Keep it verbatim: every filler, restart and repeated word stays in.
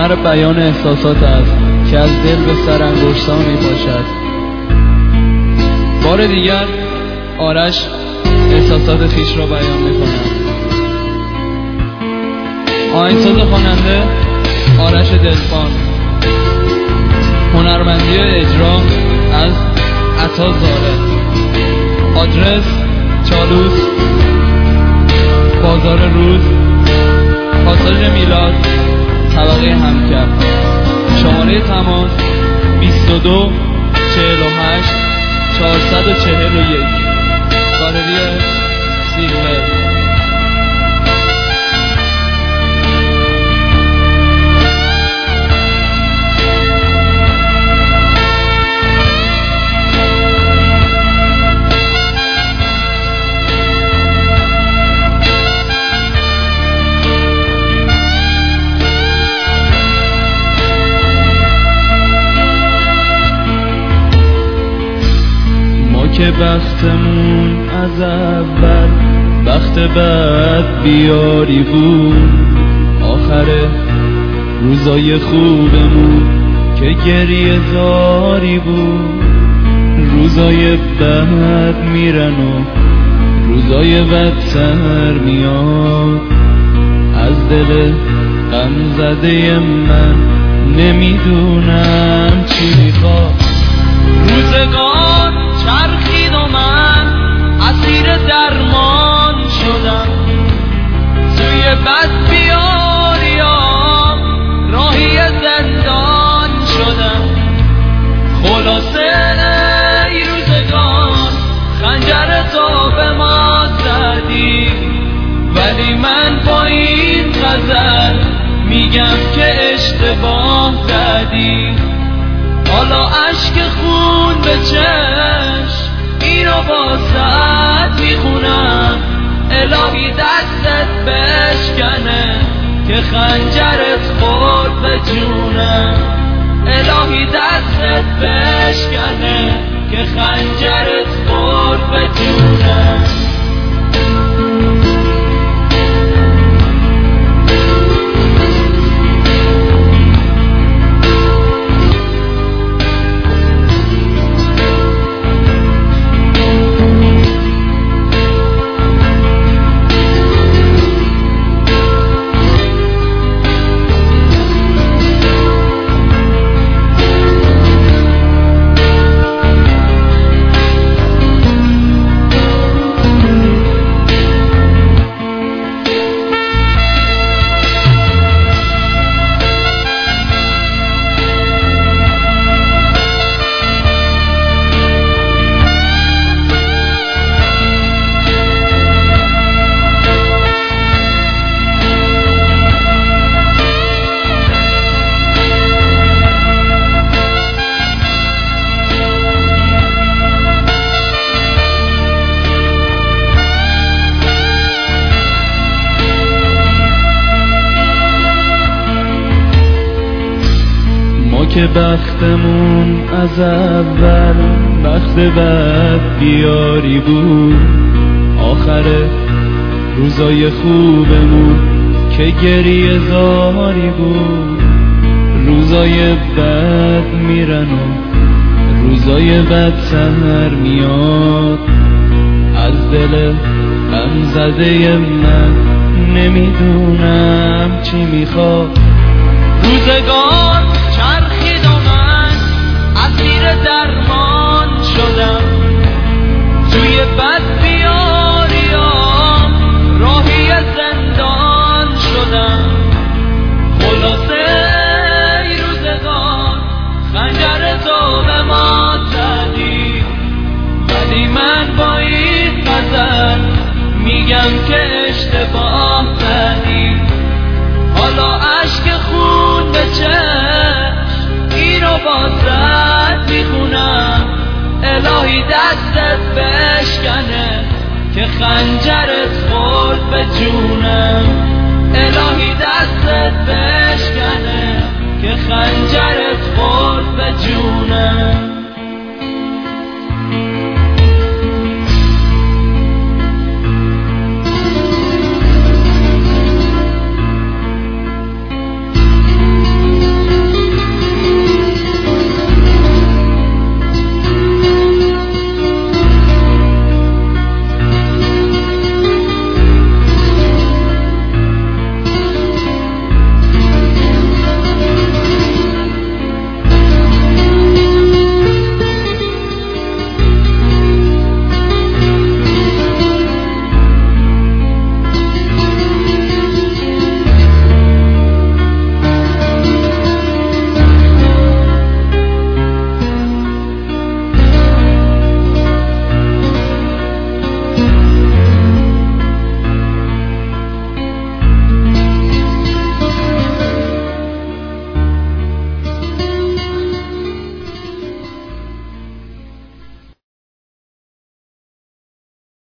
هنر بیان احساسات است که از دل به سر انگشتان می باشد. بار دیگر آرش احساسات خیش را بیان می کند. آهنگساز خواننده آرش دلفان. هنرمندی اجرا از عطا زاره. آدرس چالوس، بازار روز، پاساژ میلاد، طبقه همکر. شماره تماس بیست و دو چهل و هشت چهارصد و چهل و یک. گالری سیلور. که بختمون از اول بخت بد بیاری بود، آخر روزای خوبمون که گریه زاری بود. روزای بد میرن و روزای بدتر میاد، از دل غم زده من نمیدونم چی میخواد. روزگار چرخید و من اسیر درمان شدم، توی بد بیاریام راهی زندان شدم. خلاصه ای روزگار خنجر تو به ما زدی، ولی من با این غزل میگم که اشتباه زدی. حالا اشک خون به چشم اینو بازت میخونم، الهی دستت بشکنه که خنجرت خورد به جونم. الهی دستت بشکنه که خنجرت خورد به جونم. که بختمون از اول بخت بد بیاری بود، آخر روزای خوبمون که گریه زاری بود. روزای بد میرن و روزای بدتر میاد، از دل غم زده من نمیدونم چی میخواد. روزگار چرخید و من اسیر درمان شدم، توی بد بیاریام راهی زندان شدم. خلاصه ای روزگار خنجر تو به ما زدی، ولی من با این غزل میگم که اشتباه زدی. حالا اشک خون به چشم اینو بازت میخونم، الهی دستت بشکنه که خنجرت خورد به جونم. الهی دستت بشکنه که خنجرت خورد